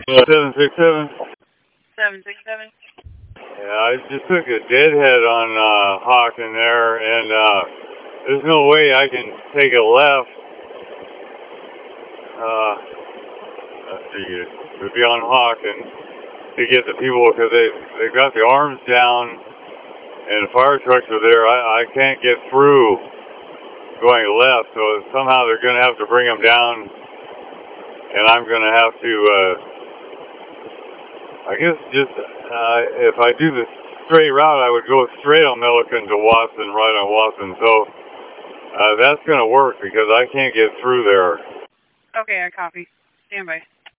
767. 767. Yeah, I just took a deadhead on Hawken there, and there's no way I can take a left. Let's see, to be on Hawken to get the people, because they've got the arms down, and the fire trucks are there. I can't get through going left, so somehow they're going to have to bring them down, and I'm going to have to, I guess just, if I do the straight route, I would go straight on Milliken to Watson, right on Watson, so that's going to work because I can't get through there. Okay, I copy. Stand by.